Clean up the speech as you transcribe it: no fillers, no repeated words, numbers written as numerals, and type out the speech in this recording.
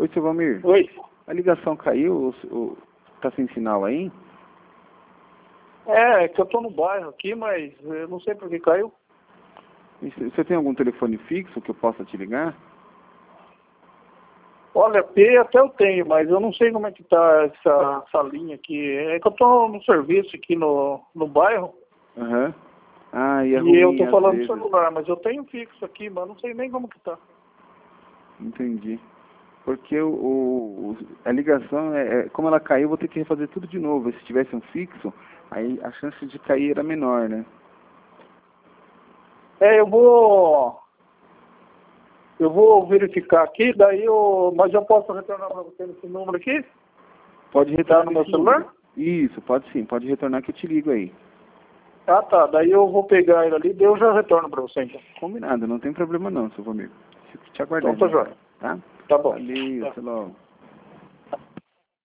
Oi, seu Valmir. Oi. A ligação caiu? Tá sem sinal aí? É que eu tô no bairro aqui, mas eu não sei por que caiu. Você tem algum telefone fixo que eu possa te ligar? Olha, P até eu tenho, mas eu não sei como é que tá essa linha aqui. É que eu tô no serviço aqui no bairro Aham. Ah, e é e eu ruim tô às falando no vezes. celular, mas eu tenho fixo aqui, mas não sei nem como que tá. Entendi. Porque a ligação, como ela caiu, eu vou ter que refazer tudo de novo. Se tivesse um fixo, aí a chance de cair era menor, né? Eu vou verificar aqui, mas eu posso retornar para você nesse número aqui? Pode Tá retornar no meu nesse celular? número. Isso, pode sim. Pode retornar que eu te ligo aí. Ah, tá. Daí eu vou pegar ele ali, daí eu já retorno para você, então. Combinado, não tem problema não, seu amigo. Fico te Então aguardando, tá então, jóia. tá? Tá bom. Valeu, Tá. até logo.